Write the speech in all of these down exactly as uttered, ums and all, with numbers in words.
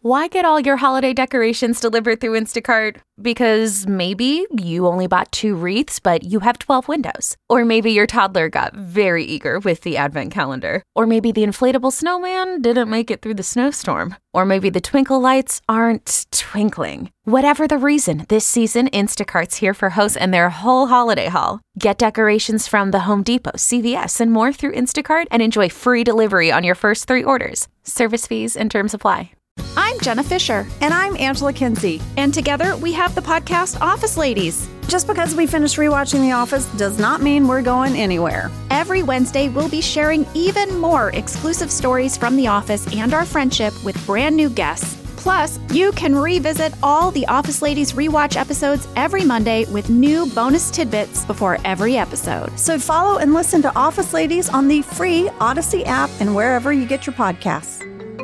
Why get all your holiday decorations delivered through Instacart? Because maybe you only bought two wreaths, but you have twelve windows. Or maybe your toddler got very eager with the advent calendar. Or maybe the inflatable snowman didn't make it through the snowstorm. Or maybe the twinkle lights aren't twinkling. Whatever the reason, this season, Instacart's here for hosts and their whole holiday haul. Get decorations from the Home Depot, C V S, and more through Instacart and enjoy free delivery on your first three orders. Service fees and terms apply. I'm Jenna Fisher. And I'm Angela Kinsey. And together we have the podcast Office Ladies. Just because we finished rewatching The Office does not mean we're going anywhere. Every Wednesday, we'll be sharing even more exclusive stories from The Office and our friendship with brand new guests. Plus, you can revisit all the Office Ladies rewatch episodes every Monday with new bonus tidbits before every episode. So follow and listen to Office Ladies on the free Odyssey app and wherever you get your podcasts.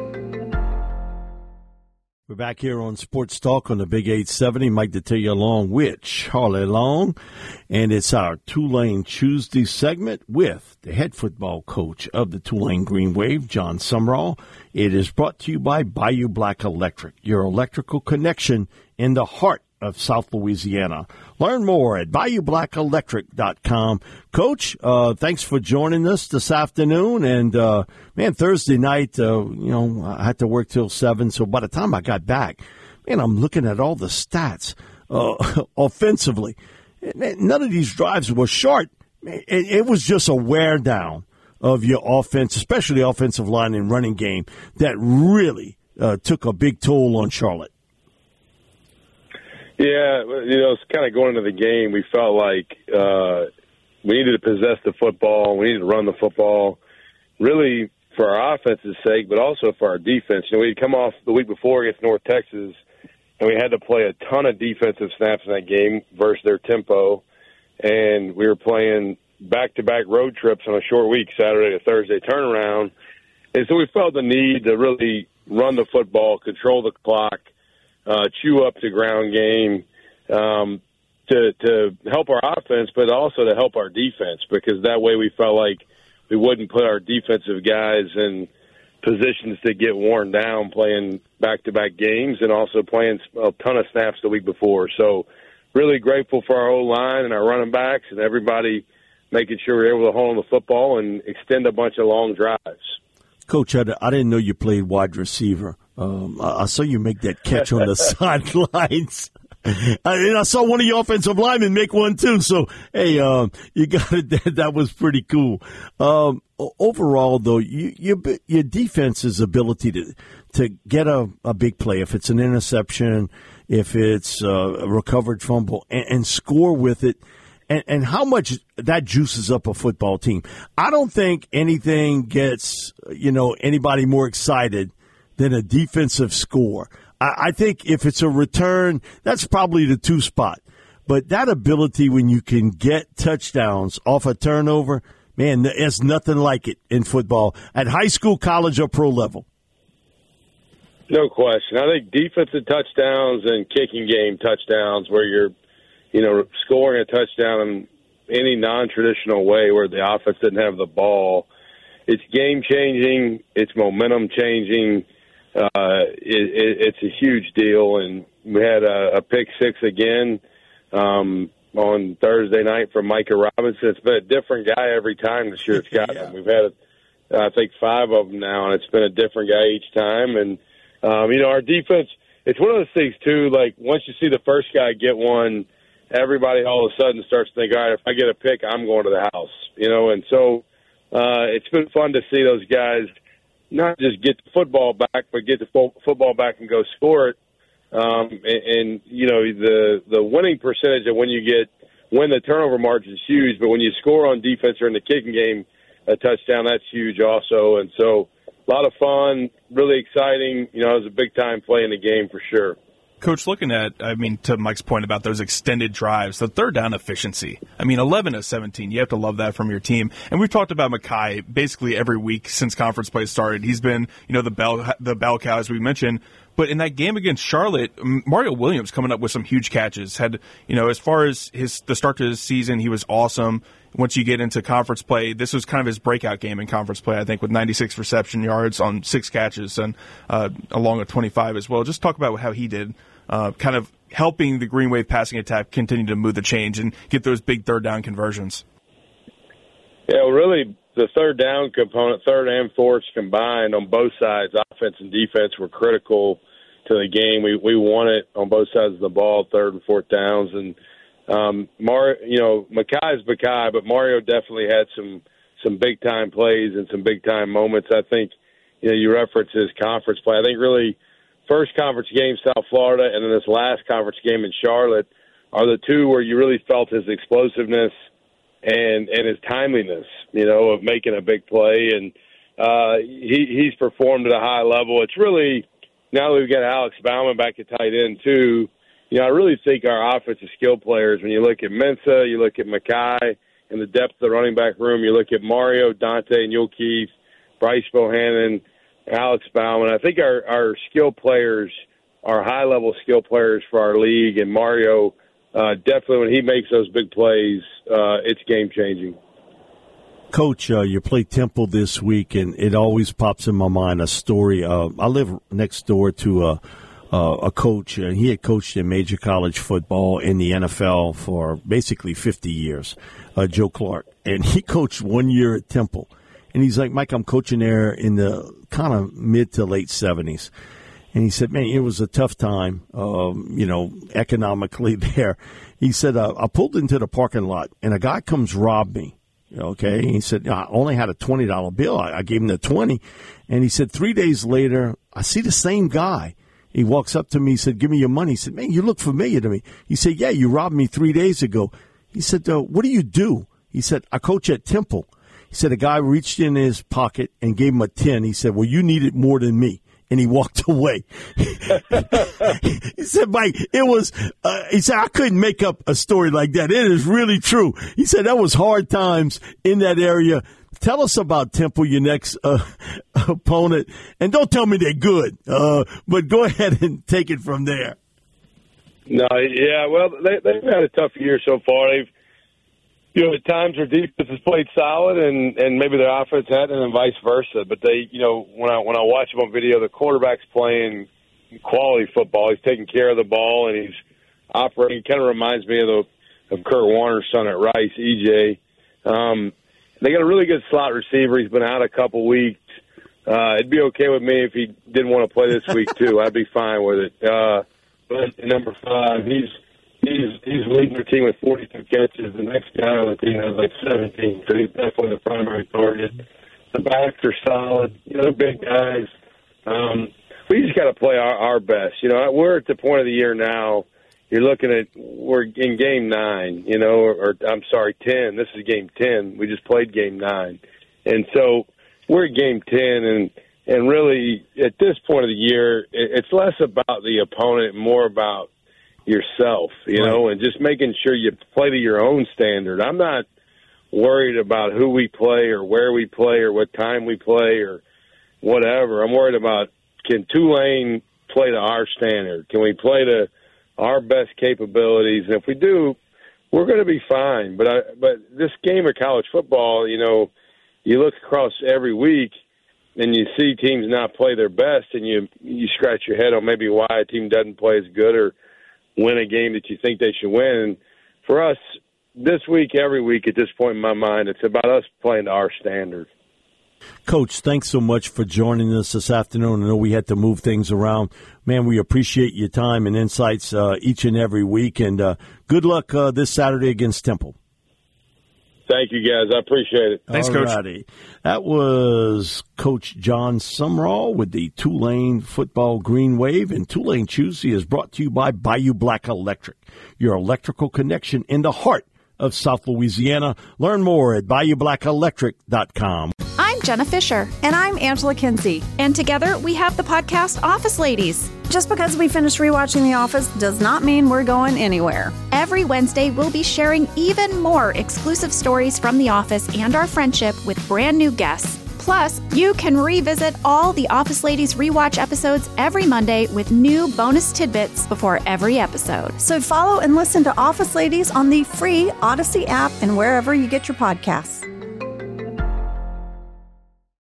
We're back here on Sports Talk on the Big eight seventy. Mike Detillier along with Charlie Long. And it's our Tulane Tuesday segment with the head football coach of the Tulane Green Wave, John Sumrall. It is brought to you by Bayou Black Electric, your electrical connection in the heart of South Louisiana. Learn more at bayou black electric dot com. Coach, uh, thanks for joining us this afternoon. And, uh, man, Thursday night, uh, you know, I had to work till seven. So by the time I got back, man, I'm looking at all the stats uh, offensively. None of these drives were short. It, it was just a wear down of your offense, especially the offensive line and running game, that really uh, took a big toll on Charlotte. Yeah, you know, it's kind of going into the game. We felt like uh, we needed to possess the football. We needed to run the football, really for our offense's sake, but also for our defense. You know, we'd come off the week before against North Texas, and we had to play a ton of defensive snaps in that game versus their tempo. And we were playing back-to-back road trips on a short week, Saturday to Thursday turnaround. And so we felt the need to really run the football, control the clock, Uh, chew up the ground game um, to to help our offense, but also to help our defense, because that way we felt like we wouldn't put our defensive guys in positions to get worn down playing back-to-back games and also playing a ton of snaps the week before. So really grateful for our O-line and our running backs and everybody making sure we're able to hold on the football and extend a bunch of long drives. Coach, I, I didn't know you played wide receiver. Um, I, I saw you make that catch on the sidelines. I, and I saw one of your offensive linemen make one too. So, hey, um, you got it. That, that was pretty cool. Um, overall, though, you, you, your defense's ability to to get a, a big play, if it's an interception, if it's a recovered fumble, and, and score with it, and, and how much that juices up a football team. I don't think anything gets, you know, anybody more excited than a defensive score. I, I think if it's a return, that's probably the two spot. But that ability when you can get touchdowns off a turnover, man, there's nothing like it in football at high school, college, or pro level. No question. I think defensive touchdowns and kicking game touchdowns where you're, you know, scoring a touchdown in any non-traditional way where the offense didn't have the ball, it's game-changing, it's momentum-changing. Uh, it, it, it's a huge deal, and we had a, a pick six again um, on Thursday night from Micah Robinson. It's been a different guy every time this year it's gotten yeah. him. We've had, I think, five of them now, and it's been a different guy each time. And, um, you know, our defense, it's one of those things, too, like once you see the first guy get one, everybody all of a sudden starts to think, all right, if I get a pick, I'm going to the house, you know. And so uh, it's been fun to see those guys not just get the football back, but get the fo- football back and go score it. Um, and, and, you know, the the winning percentage of when you get when the turnover margin is huge, but when you score on defense or in the kicking game a touchdown, that's huge also. And so a lot of fun, really exciting. You know, it was a big-time play in the game for sure. Coach, looking at, I mean, to Mike's point about those extended drives, the third down efficiency. I mean, eleven of seventeen, you have to love that from your team. And we've talked about Mekhi basically every week since conference play started. He's been, you know, the bell, the bell cow, as we mentioned. But in that game against Charlotte, Mario Williams coming up with some huge catches. Had, you know, as far as his the start to his season, he was awesome. Once you get into conference play, this was kind of his breakout game in conference play, I think, with ninety-six reception yards on six catches and uh, along with twenty-five as well. Just talk about how he did, uh, kind of helping the Green Wave passing attack continue to move the change and get those big third down conversions. Yeah, well, really, the third down component, third and fourth combined on both sides, offense and defense, were critical to the game. We we won it on both sides of the ball, third and fourth downs, and um, Mar, you know, Mekhi's Mekhi, but Mario definitely had some some big time plays and some big time moments. I think, you know, you referenced his conference play. I think really first conference game, South Florida, and then this last conference game in Charlotte are the two where you really felt his explosiveness and and his timeliness, you know, of making a big play. And uh, he he's performed at a high level. It's really, now that we've got Alex Bauman back at tight end too, you know, I really think our offensive skill players, when you look at Mensah, you look at Mekhi, and the depth of the running back room, you look at Mario, Dante, and Keith, Bryce Bohannon, Alex Bauman. I think our, our skill players are high-level skill players for our league, and Mario, uh, definitely when he makes those big plays, uh, it's game-changing. Coach, uh, you played Temple this week, and it always pops in my mind a story. Uh, I live next door to a, uh, a coach, and he had coached in major college football in the N F L for basically fifty years, uh, Joe Clark. And he coached one year at Temple. And he's like, Mike, I'm coaching there in the kind of mid to late seventies. And he said, man, it was a tough time, um, you know, economically there. He said, uh, I pulled into the parking lot, and a guy comes rob me. Okay, he said, I only had a twenty dollar bill. I, I gave him the twenty. And he said, three days later, I see the same guy. He walks up to me. He said, give me your money. He said, man, you look familiar to me. He said, yeah, you robbed me three days ago. He said, uh, what do you do? He said, I coach at Temple. He said, a guy reached in his pocket and gave him a ten. He said, well, you need it more than me. And he walked away. He said, Mike, it was, uh, he said, I couldn't make up a story like that. It is really true. He said, that was hard times in that area. Tell us about Temple, your next uh, opponent. And don't tell me they're good, uh, but go ahead and take it from there. No, yeah, well, they, they've had a tough year so far. They've, you know, at times their defense has played solid, and, and maybe their offense hadn't, and vice versa. But they, you know, when I when I watch them on video, the quarterback's playing quality football. He's taking care of the ball, and he's operating. Kind of reminds me of the of Kurt Warner's son at Rice, E J. Um, they got a really good slot receiver. He's been out a couple weeks. Uh, it'd be okay with me if he didn't want to play this week too. I'd be fine with it. Uh, but number five, he's. He's he's leading their team with forty-two catches. The next guy on the team has like seventeen, so he's definitely the primary target. The backs are solid. You know, they're big guys. Um, we just got to play our, our best. You know, we're at the point of the year now. You're looking at we're in game nine. You know, or, or I'm sorry, ten. This is game ten. We just played game nine, and so we're at game ten. And and really, at this point of the year, it, it's less about the opponent, more about yourself, you right. know, and just making sure you play to your own standard. I'm not worried about who we play or where we play or what time we play or whatever. I'm worried about, can Tulane play to our standard? Can we play to our best capabilities? And if we do, we're going to be fine. But I, but this game of college football, you know, you look across every week and you see teams not play their best, and you you scratch your head on maybe why a team doesn't play as good or win a game that you think they should win. And for us, this week, every week at this point in my mind, it's about us playing to our standard. Coach, thanks so much for joining us this afternoon. I know we had to move things around. Man, we appreciate your time and insights uh, each and every week, and uh, good luck uh, this Saturday against Temple. Thank you, guys. I appreciate it. Thanks, Alrighty. Coach. That was Coach John Sumrall with the Tulane Football Green Wave. And Tulane Tuesday is brought to you by Bayou Black Electric, your electrical connection in the heart of South Louisiana. Learn more at bayou black electric dot com. I'm Jenna Fisher. And I'm Angela Kinsey. And together we have the podcast Office Ladies. Just because we finished rewatching The Office does not mean we're going anywhere. Every Wednesday, we'll be sharing even more exclusive stories from The Office and our friendship with brand new guests. Plus, you can revisit all the Office Ladies rewatch episodes every Monday with new bonus tidbits before every episode. So follow and listen to Office Ladies on the free Odyssey app and wherever you get your podcasts.